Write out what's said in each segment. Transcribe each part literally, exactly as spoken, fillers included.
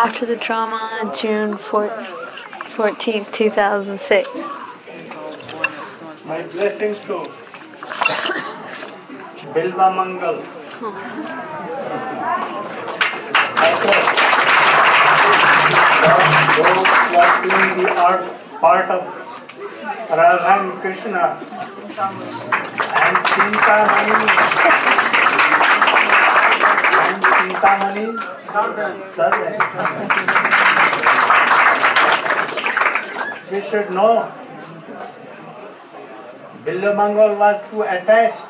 After the trauma, June fourteenth, two thousand six. My blessings to Bilva Mangal. Those who are doing the art, part of Radha and Krishna and Chintamani and Chintamani servant. We should know Bilva Mangal was too attached,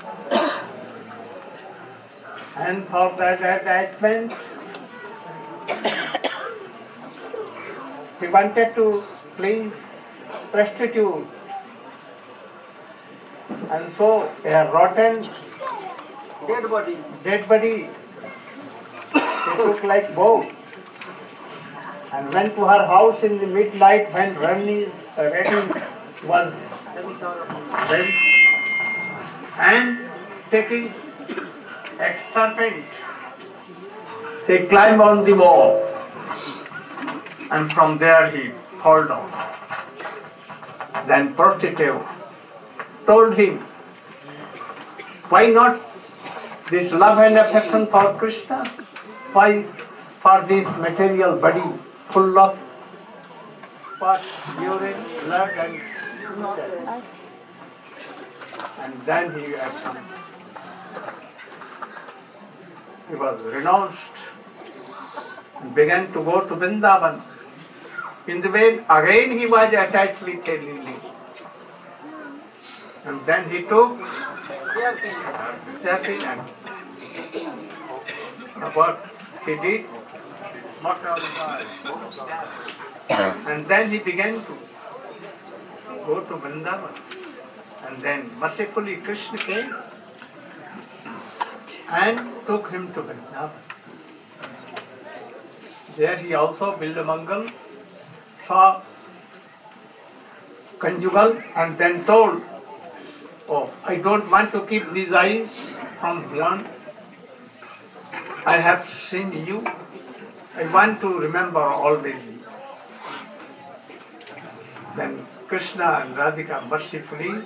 and for that attachment he wanted to please prostitute, and so a rotten Dead body. dead body he took like boat and went to her house in the midnight when Rani Reddy was ready, and taking a serpent he climbed on the wall, and from there he fell down. Then prostitute told him, why not this love and affection for Krishna? Why for this material body full of what? Urine, blood and juices? And then he actually, he was renounced and began to go to Vrindavan. In the way, again he was attached with a lily. And then he took therapy and what he did, and then he began to go to Vrindavan. And then mercifully Krishna came and took him to Vrindavan. There he also, Bilva Mangal, saw conjugal and then told, oh, I don't want to keep these eyes from beyond. I have seen you. I want to remember always you. Then Krishna and Radhika mercifully,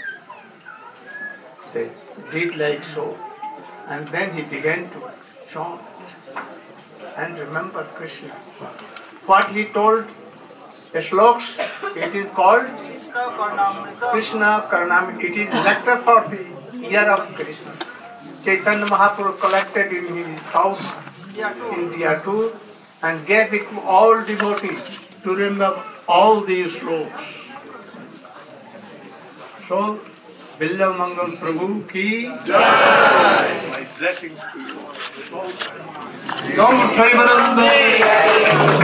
they did like so. And then he began to chant and remember Krishna. What he told the sloks, it is called Krishna Karnamrita. It is nectar for the ear of Krishna. Chaitanya Mahaprabhu collected in his house in India too and gave it to all devotees to remember all these sloks. So, Bilva Mangal Prabhu ki Jai. My blessings to you. Don't